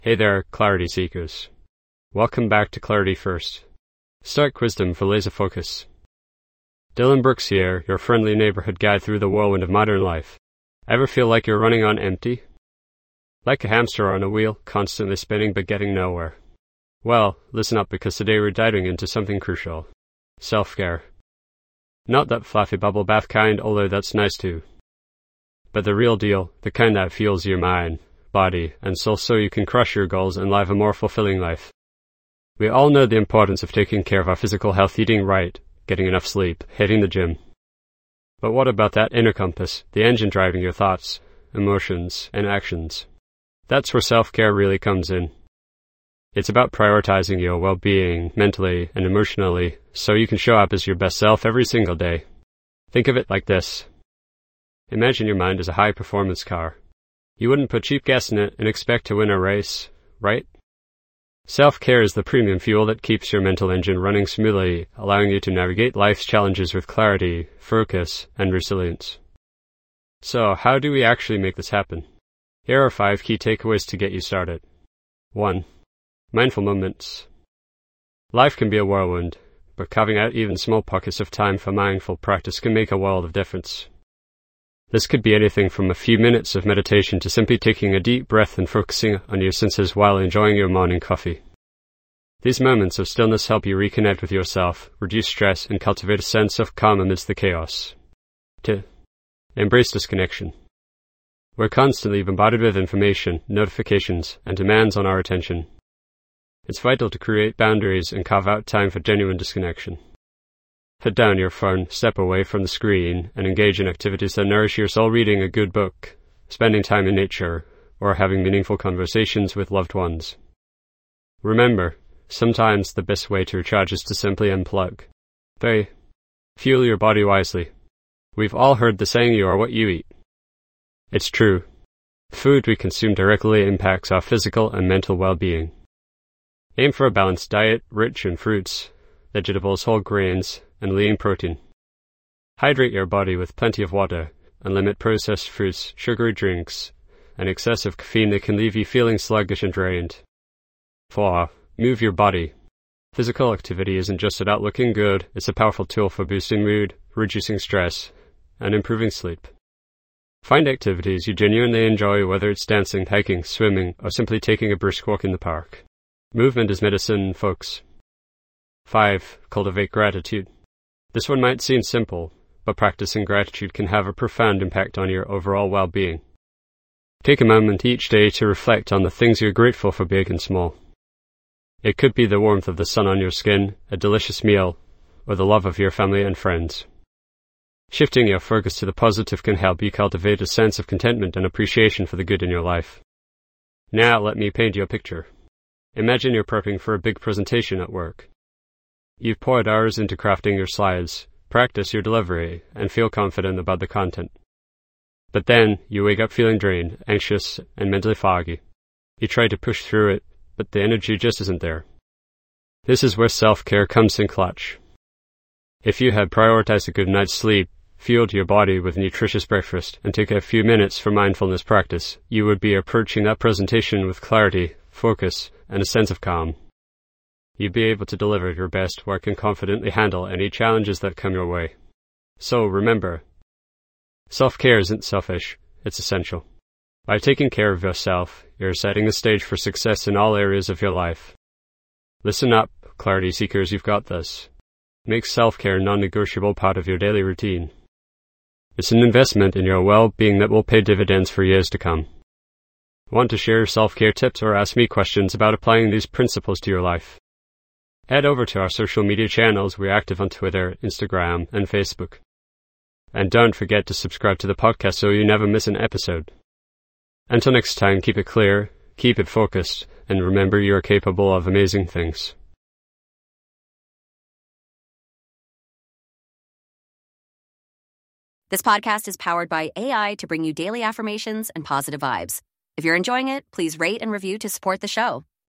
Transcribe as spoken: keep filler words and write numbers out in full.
Hey there, Clarity Seekers. Welcome back to Clarity First. Stoic wisdom for laser focus. Dylan Brooks here, your friendly neighborhood guide through the whirlwind of modern life. Ever feel like you're running on empty? Like a hamster on a wheel, constantly spinning but getting nowhere? Well, listen up, because today we're diving into something crucial. Self-care. Not that fluffy bubble bath kind, although that's nice too. But the real deal, the kind that fuels your mind, body, and soul so you can crush your goals and live a more fulfilling life. We all know the importance of taking care of our physical health, eating right, getting enough sleep, hitting the gym. But what about that inner compass, the engine driving your thoughts, emotions, and actions? That's where self-care really comes in. It's about prioritizing your well-being, mentally and emotionally, so you can show up as your best self every single day. Think of it like this. Imagine your mind as a high-performance car. You wouldn't put cheap gas in it and expect to win a race, right? Self-care is the premium fuel that keeps your mental engine running smoothly, allowing you to navigate life's challenges with clarity, focus, and resilience. So, how do we actually make this happen? Here are five key takeaways to get you started. one. Mindful moments. Life can be a whirlwind, but carving out even small pockets of time for mindful practice can make a world of difference. This could be anything from a few minutes of meditation to simply taking a deep breath and focusing on your senses while enjoying your morning coffee. These moments of stillness help you reconnect with yourself, reduce stress, and cultivate a sense of calm amidst the chaos. two. Embrace disconnection. We're constantly bombarded with information, notifications, and demands on our attention. It's vital to create boundaries and carve out time for genuine disconnection. Put down your phone, step away from the screen, and engage in activities that nourish your soul, reading a good book, spending time in nature, or having meaningful conversations with loved ones. Remember, sometimes the best way to recharge is to simply unplug. three. Fuel your body wisely. We've all heard the saying, you are what you eat. It's true. Food we consume directly impacts our physical and mental well-being. Aim for a balanced diet, rich in fruits, vegetables, whole grains, and lean protein. Hydrate your body with plenty of water, and limit processed foods, sugary drinks, and excessive caffeine that can leave you feeling sluggish and drained. four. Move your body. Physical activity isn't just about looking good, it's a powerful tool for boosting mood, reducing stress, and improving sleep. Find activities you genuinely enjoy, whether it's dancing, hiking, swimming, or simply taking a brisk walk in the park. Movement is medicine, folks. five. Cultivate gratitude. This one might seem simple, but practicing gratitude can have a profound impact on your overall well-being. Take a moment each day to reflect on the things you're grateful for, big and small. It could be the warmth of the sun on your skin, a delicious meal, or the love of your family and friends. Shifting your focus to the positive can help you cultivate a sense of contentment and appreciation for the good in your life. Now let me paint you a picture. Imagine you're prepping for a big presentation at work. You've poured hours into crafting your slides, practice your delivery, and feel confident about the content. But then, you wake up feeling drained, anxious, and mentally foggy. You try to push through it, but the energy just isn't there. This is where self-care comes in clutch. If you had prioritized a good night's sleep, fueled your body with a nutritious breakfast, and took a few minutes for mindfulness practice, you would be approaching that presentation with clarity, focus, and a sense of calm. You'd be able to deliver your best work and confidently handle any challenges that come your way. So remember, self-care isn't selfish, it's essential. By taking care of yourself, you're setting the stage for success in all areas of your life. Listen up, Clarity Seekers, you've got this. Make self-care a non-negotiable part of your daily routine. It's an investment in your well-being that will pay dividends for years to come. Want to share self-care tips or ask me questions about applying these principles to your life? Head over to our social media channels. We're active on Twitter, Instagram, and Facebook. And don't forget to subscribe to the podcast so you never miss an episode. Until next time, keep it clear, keep it focused, and remember you are capable of amazing things. This podcast is powered by A I to bring you daily affirmations and positive vibes. If you're enjoying it, please rate and review to support the show.